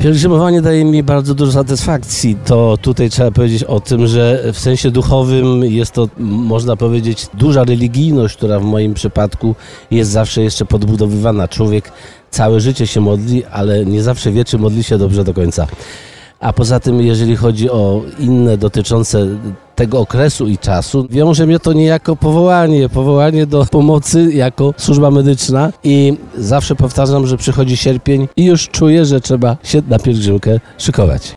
Pielgrzymowanie daje mi bardzo dużo satysfakcji. To tutaj trzeba powiedzieć o tym, że w sensie duchowym jest to, można powiedzieć, duża religijność, która w moim przypadku jest zawsze jeszcze podbudowywana. Człowiek całe życie się modli, ale nie zawsze wie, czy modli się dobrze do końca. A poza tym, jeżeli chodzi o inne dotyczące tego okresu i czasu, wiąże mnie to niejako powołanie do pomocy jako służba medyczna i zawsze powtarzam, że przychodzi sierpień i już czuję, że trzeba się na pielgrzymkę szykować.